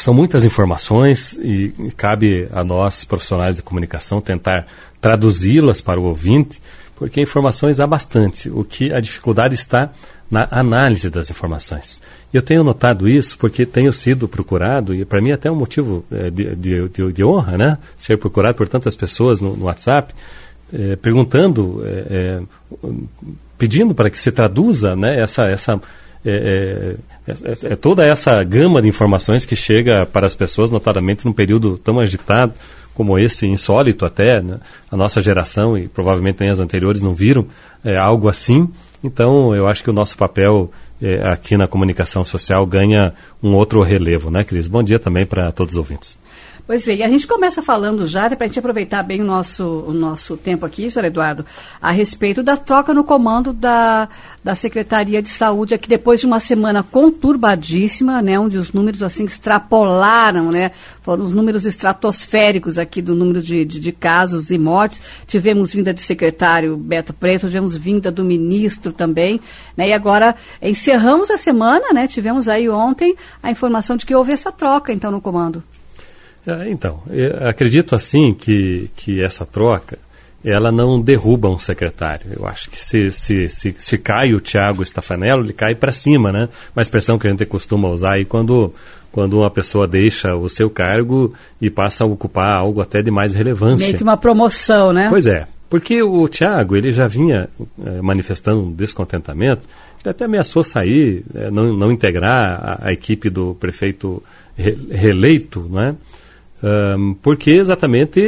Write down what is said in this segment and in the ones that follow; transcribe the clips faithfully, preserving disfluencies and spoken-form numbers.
são muitas informações e, e cabe a nós, profissionais de comunicação, tentar traduzi-las para o ouvinte, porque informações há bastante. O que a dificuldade está na análise das informações. Eu tenho notado isso porque tenho sido procurado, e para mim até é um motivo é, de, de, de, de honra, né? Ser procurado por tantas pessoas no, no WhatsApp, é, perguntando, é, é, pedindo para que se traduza, né, essa, essa, é, é, é, é toda essa gama de informações que chega para as pessoas, notadamente num período tão agitado como esse, insólito até, né? A nossa geração e provavelmente nem as anteriores não viram é, algo assim. Então, eu acho que o nosso papel é, aqui na comunicação social ganha um outro relevo, né, Cris? Bom dia também para todos os ouvintes. Pois é, e a gente começa falando já, para a gente aproveitar bem o nosso, o nosso tempo aqui, senhor Eduardo, a respeito da troca no comando da, da Secretaria de Saúde, aqui depois de uma semana conturbadíssima, né, onde os números assim extrapolaram, né, foram os números estratosféricos aqui do número de, de, de casos e mortes. Tivemos vinda do secretário Beto Preto, tivemos vinda do ministro também, né, e agora encerramos a semana, né, tivemos aí ontem a informação de que houve essa troca, então, no comando. Então, eu acredito assim que, que essa troca, ela não derruba um secretário. Eu acho que se, se, se, se cai o Tiago Stefanello, ele cai para cima, né? Uma expressão que a gente costuma usar aí quando, quando uma pessoa deixa o seu cargo e passa a ocupar algo até de mais relevância. Meio que uma promoção, né? Pois é, porque o Tiago, ele já vinha é, manifestando um descontentamento, ele até ameaçou sair, é, não, não integrar a, a equipe do prefeito re, reeleito, né? Um, porque exatamente,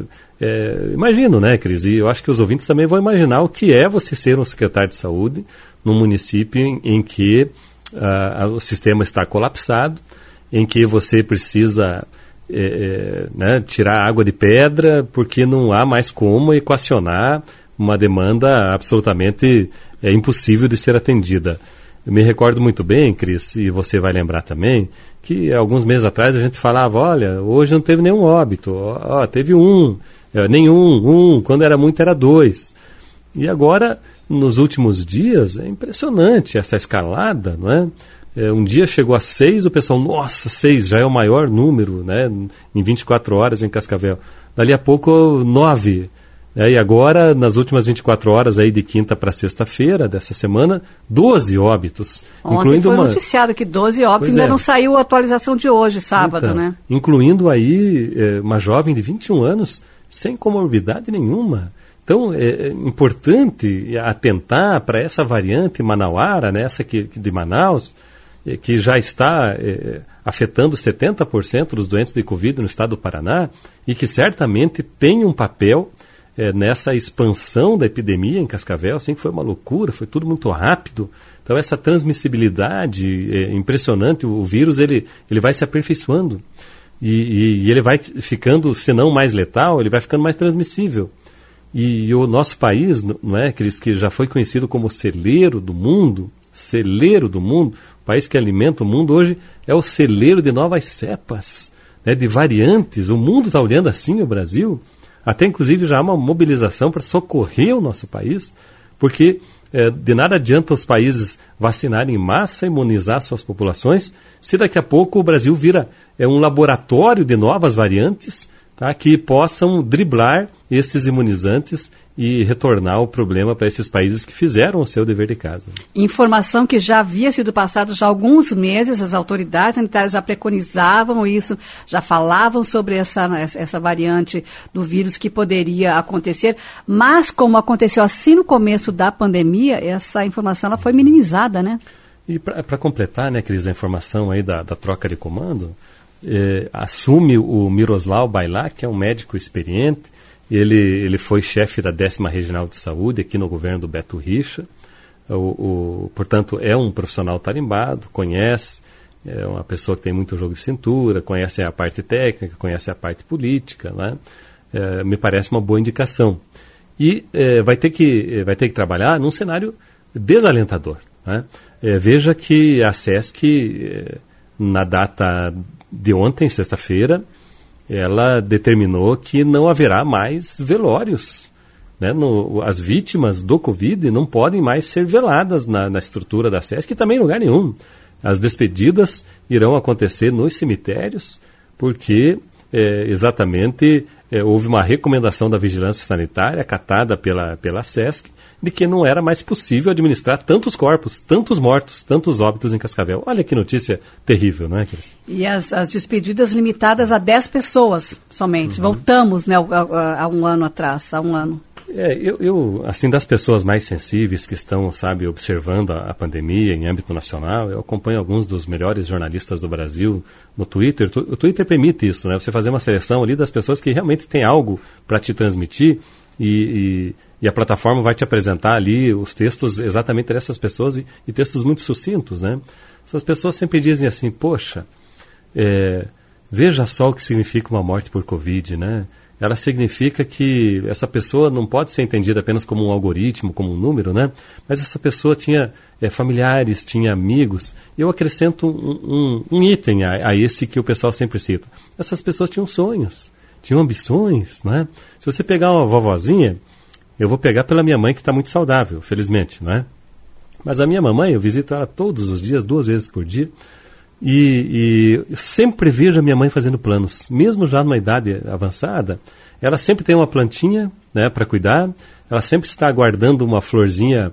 é, imagino, né, Cris, e eu acho que os ouvintes também vão imaginar o que é você ser um secretário de saúde num município em, em que uh, o sistema está colapsado, em que você precisa é, é, né, tirar água de pedra porque não há mais como equacionar uma demanda absolutamente é, impossível de ser atendida. Eu me recordo muito bem, Cris, e você vai lembrar também, que alguns meses atrás a gente falava, olha, hoje não teve nenhum óbito, ó, teve um, é, nenhum, um, quando era muito era dois. E agora, nos últimos dias, é impressionante essa escalada, não é? É, um dia chegou a seis, o pessoal, nossa, seis, já é o maior número, né, em vinte e quatro horas em Cascavel. Dali a pouco, nove. É, e agora, nas últimas vinte e quatro horas, aí de quinta para sexta-feira dessa semana, doze óbitos. Ontem incluindo foi uma... noticiado que doze óbitos, pois ainda é. não saiu a atualização de hoje, sábado, então, né? Incluindo aí é, uma jovem de vinte e um anos, sem comorbidade nenhuma. Então, é, é importante atentar para essa variante manauara, né, essa que, de Manaus, é, que já está é, afetando setenta por cento dos doentes de Covid no estado do Paraná, e que certamente tem um papel É, nessa expansão da epidemia em Cascavel, assim, que foi uma loucura, foi tudo muito rápido. Então, essa transmissibilidade é impressionante, o vírus ele, ele vai se aperfeiçoando e, e, e ele vai ficando, se não mais letal, ele vai ficando mais transmissível. E, e o nosso país, não é, Cris, que já foi conhecido como celeiro do mundo, celeiro do mundo, o país que alimenta o mundo, hoje é o celeiro de novas cepas, né, de variantes. O mundo está olhando assim o Brasil. Até, inclusive, já há uma mobilização para socorrer o nosso país, porque é, de nada adianta os países vacinarem em massa, imunizar suas populações, se daqui a pouco o Brasil vira é, um laboratório de novas variantes, tá, que possam driblar esses imunizantes e retornar o problema para esses países que fizeram o seu dever de casa. Informação que já havia sido passada já há alguns meses, as autoridades sanitárias já preconizavam isso, já falavam sobre essa, essa variante do vírus que poderia acontecer, mas como aconteceu assim no começo da pandemia, essa informação ela foi minimizada, né? E para completar, né, Cris, a informação aí da, da troca de comando, eh, assume o Miroslav Bailak, que é um médico experiente. Ele, ele foi chefe da décima Regional de Saúde aqui no governo do Beto Richa. O, o, portanto, é um profissional tarimbado, conhece, é uma pessoa que tem muito jogo de cintura, conhece a parte técnica, conhece a parte política, né? É, me parece uma boa indicação. E é, vai, ter que, vai ter que trabalhar num cenário desalentador, né? É, veja que a SESC, é, na data de ontem, sexta-feira, ela determinou que não haverá mais velórios, né? No, as vítimas do Covid não podem mais ser veladas na, na estrutura da SESC e também em lugar nenhum. As despedidas irão acontecer nos cemitérios, porque é, exatamente é, houve uma recomendação da Vigilância Sanitária, acatada pela, pela SESC, de que não era mais possível administrar tantos corpos, tantos mortos, tantos óbitos em Cascavel. Olha que notícia terrível, não é, Cris? E as, as despedidas limitadas a dez pessoas somente. Uhum. Voltamos, né, a, a, a um ano atrás, há um ano. É, eu, eu, assim, das pessoas mais sensíveis que estão, sabe, observando a, a pandemia em âmbito nacional, eu acompanho alguns dos melhores jornalistas do Brasil no Twitter. O Twitter permite isso, né? Você fazer uma seleção ali das pessoas que realmente têm algo para te transmitir e, e, e a plataforma vai te apresentar ali os textos exatamente dessas pessoas e, e textos muito sucintos, né? Essas pessoas sempre dizem assim, poxa, é, veja só o que significa uma morte por Covid, né? Ela significa que essa pessoa não pode ser entendida apenas como um algoritmo, como um número, né? Mas essa pessoa tinha é, familiares, tinha amigos. Eu acrescento um, um, um item a, a esse que o pessoal sempre cita. Essas pessoas tinham sonhos, tinham ambições, né? Se você pegar uma vovozinha, eu vou pegar pela minha mãe que está muito saudável, felizmente, né? Mas a minha mamãe, eu visito ela todos os dias, duas vezes por dia. E, e eu sempre vejo a minha mãe fazendo planos, mesmo já numa idade avançada, ela sempre tem uma plantinha, né, para cuidar, ela sempre está aguardando uma florzinha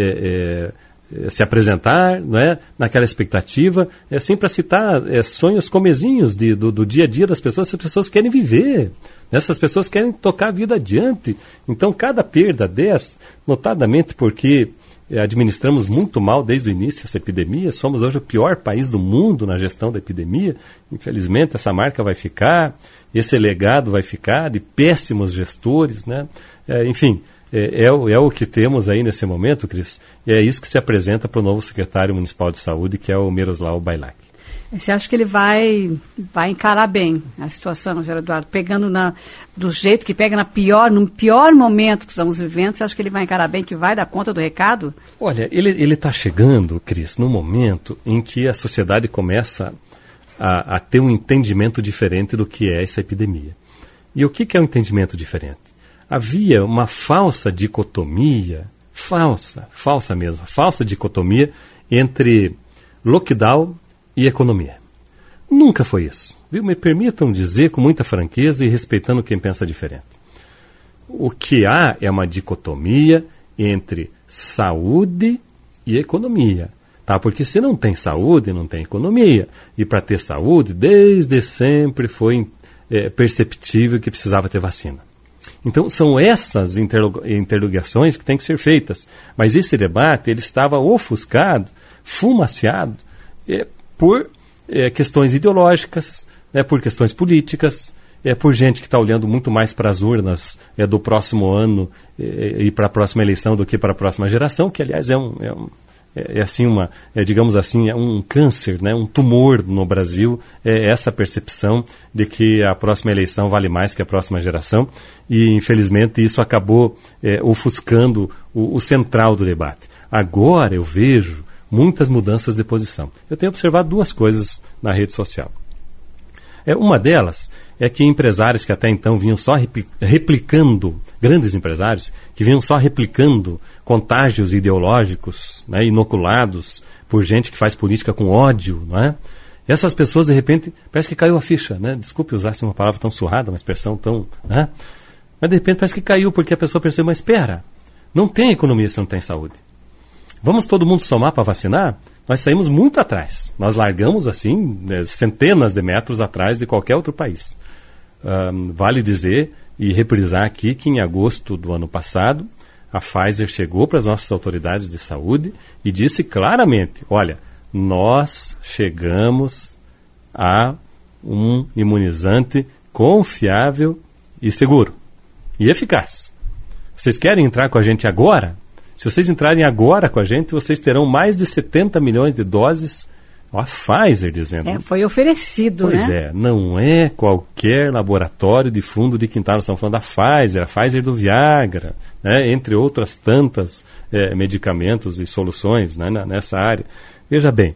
é, é, se apresentar, não é, naquela expectativa, é assim para citar é, sonhos comezinhos de, do, do dia a dia das pessoas. Essas pessoas querem viver, né, essas pessoas querem tocar a vida adiante. Então cada perda dessa, notadamente porque administramos muito mal desde o início essa epidemia, somos hoje o pior país do mundo na gestão da epidemia, infelizmente essa marca vai ficar, esse legado vai ficar de péssimos gestores, né? É, enfim, é, é, é o que temos aí nesse momento, Cris, e é isso que se apresenta para o novo secretário municipal de saúde, que é o Miroslav Bailac. Você acha que ele vai, vai encarar bem a situação, Geraldo Eduardo, pegando na, do jeito que pega na pior, no pior momento que estamos vivendo? Você acha que ele vai encarar bem, que vai dar conta do recado? Olha, ele está chegando, Cris, num momento em que a sociedade começa a, a ter um entendimento diferente do que é essa epidemia. E o que, que é um entendimento diferente? Havia uma falsa dicotomia, falsa, falsa mesmo, falsa dicotomia entre lockdown e economia. Nunca foi isso. Viu? Me permitam dizer com muita franqueza e respeitando quem pensa diferente. O que há é uma dicotomia entre saúde e economia. Tá? Porque se não tem saúde, não tem economia. E para ter saúde, desde sempre foi é, perceptível que precisava ter vacina. Então, são essas interrogações que têm que ser feitas. Mas esse debate ele estava ofuscado, fumaciado, é, por é, questões ideológicas, né, por questões políticas, é, por gente que está olhando muito mais para as urnas é, do próximo ano é, e para a próxima eleição do que para a próxima geração, que, aliás, é, um, é, um, é, é assim uma, é, digamos assim, é um câncer, né, um tumor no Brasil, é essa percepção de que a próxima eleição vale mais que a próxima geração, e, infelizmente, isso acabou é, ofuscando o, o central do debate. Agora eu vejo muitas mudanças de posição. Eu tenho observado duas coisas na rede social. É, uma delas é que empresários que até então vinham só repli- replicando, grandes empresários, que vinham só replicando contágios ideológicos, né, inoculados por gente que faz política com ódio, não é? Essas pessoas, de repente, parece que caiu a ficha, né? Desculpe usar uma palavra tão surrada, uma expressão tão... Né? Mas, de repente, parece que caiu porque a pessoa percebeu, mas espera, não tem economia se não tem saúde. Vamos todo mundo somar para vacinar? Nós saímos muito atrás. Nós largamos, assim, centenas de metros atrás de qualquer outro país. Um, vale dizer e reprisar aqui que em agosto do ano passado, a Pfizer chegou para as nossas autoridades de saúde e disse claramente, olha, nós chegamos a um imunizante confiável e seguro e eficaz. Vocês querem entrar com a gente agora? Se vocês entrarem agora com a gente, vocês terão mais de setenta milhões de doses. A Pfizer dizendo. É, foi oferecido, pois né? Pois é, não é qualquer laboratório de fundo de quintal. Nós estamos falando da Pfizer, a Pfizer do Viagra, né, entre outras tantas é, medicamentos e soluções, né, nessa área. Veja bem,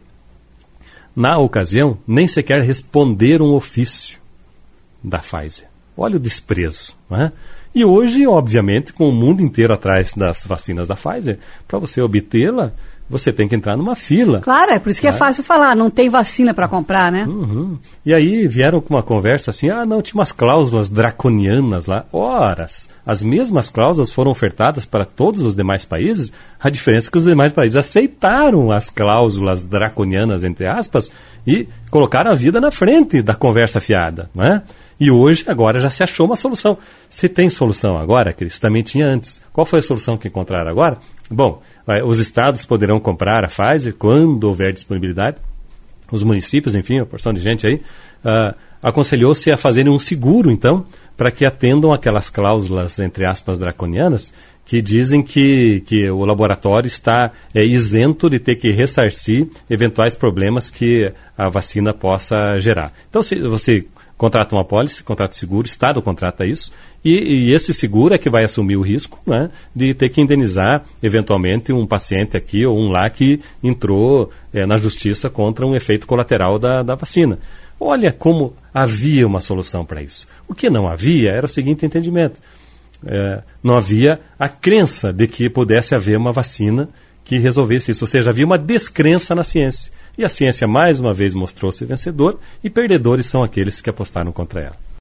na ocasião, nem sequer responderam um ofício da Pfizer. Olha o desprezo, né? E hoje, obviamente, com o mundo inteiro atrás das vacinas da Pfizer, para você obtê-la, você tem que entrar numa fila. Claro, é por isso que é, é fácil falar, não tem vacina para comprar, né? Uhum. E aí vieram com uma conversa assim, ah, não, tinha umas cláusulas draconianas lá. Ora, as mesmas cláusulas foram ofertadas para todos os demais países, a diferença é que os demais países aceitaram as cláusulas draconianas, entre aspas, e colocaram a vida na frente da conversa fiada, não é? E hoje, agora, já se achou uma solução. Se tem solução agora, Cris, também tinha antes. Qual foi a solução que encontraram agora? Bom, os estados poderão comprar a Pfizer quando houver disponibilidade. Os municípios, enfim, a porção de gente aí, uh, aconselhou-se a fazerem um seguro, então, para que atendam aquelas cláusulas, entre aspas, draconianas, que dizem que, que o laboratório está é, isento de ter que ressarcir eventuais problemas que a vacina possa gerar. Então, se você contrata uma apólice, contrata seguro, o Estado contrata isso, e, e esse seguro é que vai assumir o risco, né, de ter que indenizar, eventualmente, um paciente aqui ou um lá que entrou é, na justiça contra um efeito colateral da, da vacina. Olha como havia uma solução para isso. O que não havia era o seguinte entendimento. É, não havia a crença de que pudesse haver uma vacina que resolvesse isso, ou seja, havia uma descrença na ciência. E a ciência, mais uma vez, mostrou-se vencedor, e perdedores são aqueles que apostaram contra ela.